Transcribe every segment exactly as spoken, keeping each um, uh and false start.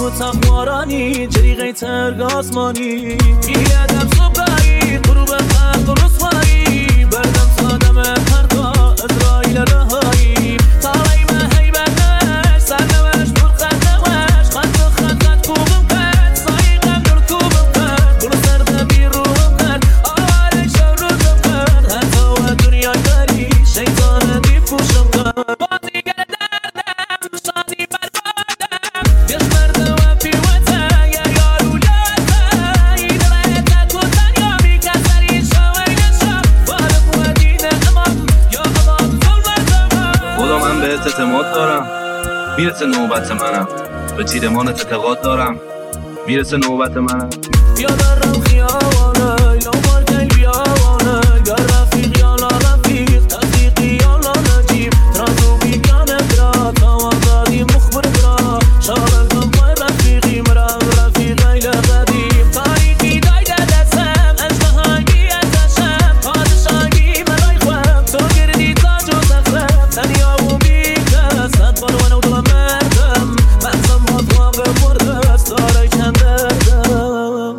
و تخمارانی جریغه ترگ آسمانی بیادم صبحایی غروب خلق و رسوایی بردم سادم پرتا اسرائیل رهایی تاوی مهی بردش سرنوش برخد نوش خط و خط خط کوبم کرد سایقم در کوبم کرد بلو سرده بی روم کرد آره شو روزم کرد حتی و دنیای داری شیطان دی پوشم کرد بازیگر دردم شادی بربادم یش مرده و پیوته یا یارو یاته این رایت تو دنیا بی کسری شوی نشا بارم و دینه امام یا امام ظلمت امام خدا من بهت اعتماد دارم میرسه نوبت منم به تیرمانت اعتقاد دارم میرسه نوبت منم یا دارم خیابانه یا مالکل بیابانه یا رفیق یا لا رفیق تفریقی یا لا نجیب ترازو بیگانه برا توازادی مخبر برا شارل کن پای رفیقی مرام رفیق ایل قدیم تاریکی دایده دستم اجمهایی ازشم پادشاهی مرای خوام تو گردی تاج و تختم تنیا و بیکس صد بار ونو دلم مردم مغزم مطواق مرده ستاره کندردم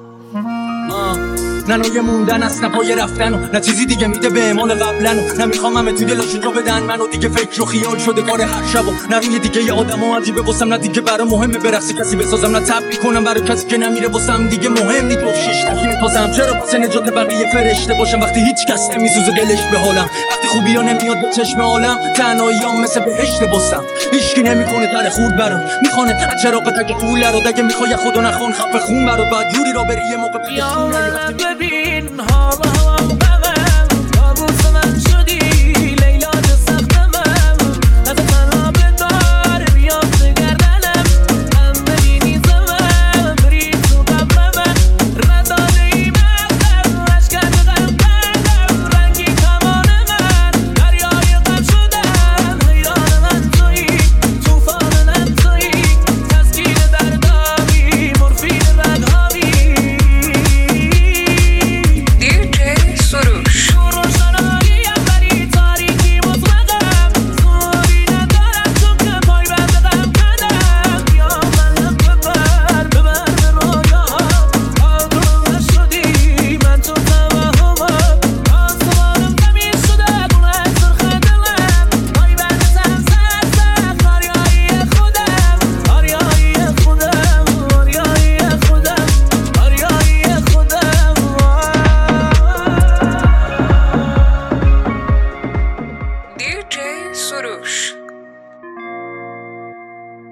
نه نوع موندن است نه پای رفتن و نه چیزی دیگه میده به اعمال قبلن و نه میخوام همه توی دلاشون جا بدن منو دیگه فکر و خیال شده کار هر شب و نه روی دیگه یه آدم و عجیبه واسم نه دیگه برا مهمه برقص کسی بسازم نه تب کنم برای کسی که نمیره واسم دیگه مهم نیست با شیش تکی میپاسم چرا واسه نجات بقیه فرشته باشم وقتی هیچ کس نمیسوزه دلش به حالم وقتی خوبی ها نمیاد به چشم عالم تنهاییام مثل بهشت باسم هیچکی نمیکنه تر خورد برام میخونه چراغ تک قوله رو دیگه میخوای خودو نخون خفه خون برات بعد جوری را بری یه موقع ببین